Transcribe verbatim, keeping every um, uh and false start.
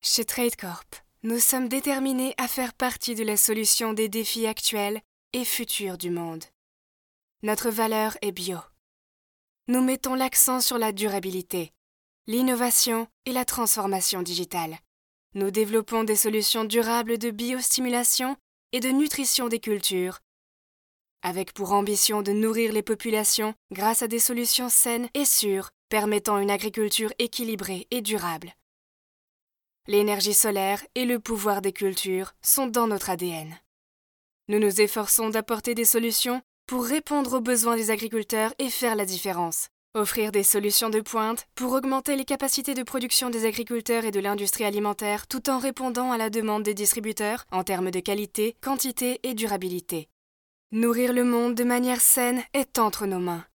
Chez TradeCorp, nous sommes déterminés à faire partie de la solution des défis actuels et futurs du monde. Notre valeur est bio. Nous mettons l'accent sur la durabilité, l'innovation et la transformation digitale. Nous développons des solutions durables de biostimulation et de nutrition des cultures, avec pour ambition de nourrir les populations grâce à des solutions saines et sûres permettant une agriculture équilibrée et durable. L'énergie solaire et le pouvoir des cultures sont dans notre A D N. Nous nous efforçons d'apporter des solutions pour répondre aux besoins des agriculteurs et faire la différence. Offrir des solutions de pointe pour augmenter les capacités de production des agriculteurs et de l'industrie alimentaire tout en répondant à la demande des distributeurs en termes de qualité, quantité et durabilité. Nourrir le monde de manière saine est entre nos mains.